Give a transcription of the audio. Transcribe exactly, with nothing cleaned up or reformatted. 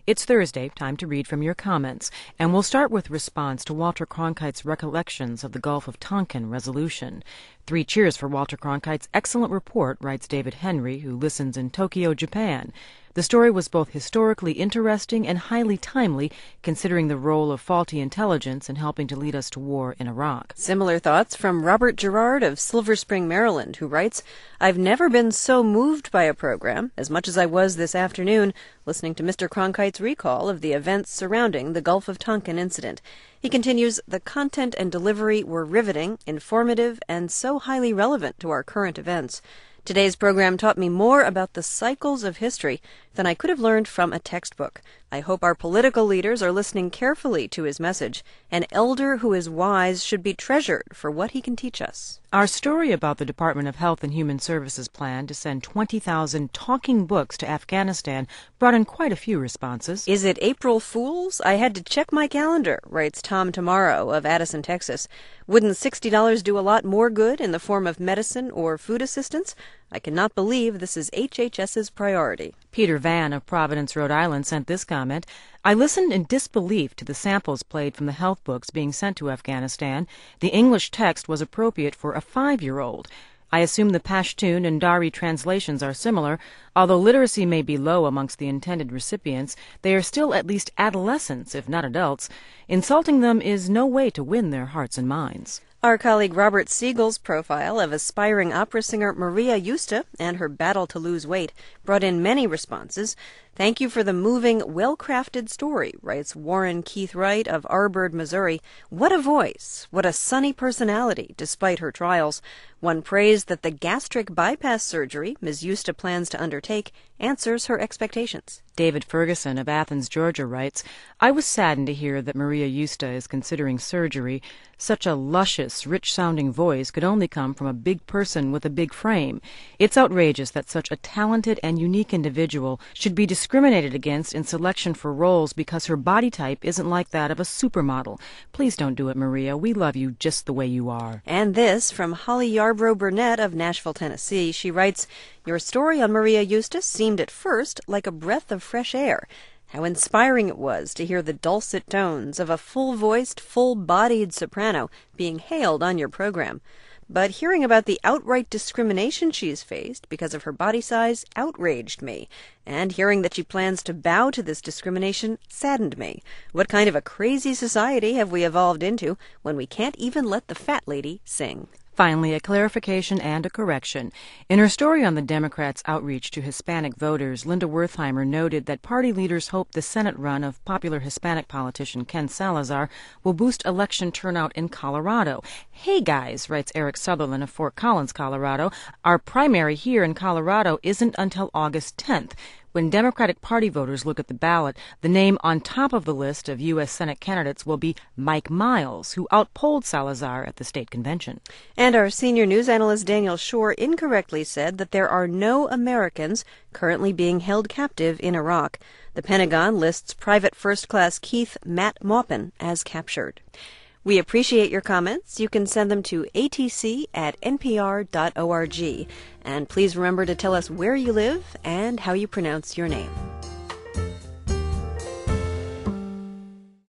It's Thursday, time to read from your comments, and we'll start with response to Walter Cronkite's recollections of the Gulf of Tonkin resolution. Three cheers for Walter Cronkite's excellent report, writes David Henry, who listens in Tokyo, Japan. The story was both historically interesting and highly timely, considering the role of faulty intelligence in helping to lead us to war in Iraq. Similar thoughts from Robert Gerard of Silver Spring, Maryland, who writes, I've never been so moved by a program as much as I was this afternoon listening to Mister Cronkite's recall of the events surrounding the Gulf of Tonkin incident. He continues, the content and delivery were riveting, informative, and so highly relevant to our current events. Today's program taught me more about the cycles of history than I could have learned from a textbook. I hope our political leaders are listening carefully to his message. An elder who is wise should be treasured for what he can teach us. Our story about the Department of Health and Human Services plan to send twenty thousand talking books to Afghanistan brought in quite a few responses. Is it April Fool's? I had to check my calendar, writes Tom Tomorrow of Addison, Texas. Wouldn't sixty dollars do a lot more good in the form of medicine or food assistance? I cannot believe this is H H S's priority. Peter Van of Providence, Rhode Island sent this comment. I listened in disbelief to the samples played from the health books being sent to Afghanistan. The English text was appropriate for a five-year-old. I assume the Pashtun and Dari translations are similar. Although literacy may be low amongst the intended recipients, they are still at least adolescents, if not adults. Insulting them is no way to win their hearts and minds. Our colleague Robert Siegel's profile of aspiring opera singer Maria Yusta and her battle to lose weight brought in many responses. Thank you for the moving, well-crafted story, writes Warren Keith Wright of Arbor, Missouri. What a voice, what a sunny personality, despite her trials. One praised that the gastric bypass surgery Miz Yusta plans to undertake answers her expectations. David Ferguson of Athens, Georgia writes, I was saddened to hear that Maria Yusta is considering surgery. Such a luscious, rich-sounding voice could only come from a big person with a big frame. It's outrageous that such a talented and unique individual should be discriminated against in selection for roles because her body type isn't like that of a supermodel. Please don't do it, Maria. We love you just the way you are. And this from Holly Yarbrough Burnett of Nashville, Tennessee. She writes, your story on Maria Eustace seemed at first like a breath of fresh air. How inspiring it was to hear the dulcet tones of a full-voiced, full-bodied soprano being hailed on your program. But hearing about the outright discrimination she's faced because of her body size outraged me. And hearing that she plans to bow to this discrimination saddened me. What kind of a crazy society have we evolved into when we can't even let the fat lady sing? Finally, a clarification and a correction. In her story on the Democrats' outreach to Hispanic voters, Linda Wertheimer noted that party leaders hope the Senate run of popular Hispanic politician Ken Salazar will boost election turnout in Colorado. Hey guys, writes Eric Sutherland of Fort Collins, Colorado, our primary here in Colorado isn't until August tenth. When Democratic Party voters look at the ballot, the name on top of the list of U S Senate candidates will be Mike Miles, who outpolled Salazar at the state convention. And our senior news analyst Daniel Shore incorrectly said that there are no Americans currently being held captive in Iraq. The Pentagon lists Private First Class Keith Matt Maupin as captured. We appreciate your comments. You can send them to a t c at n p r dot org. And please remember to tell us where you live and how you pronounce your name.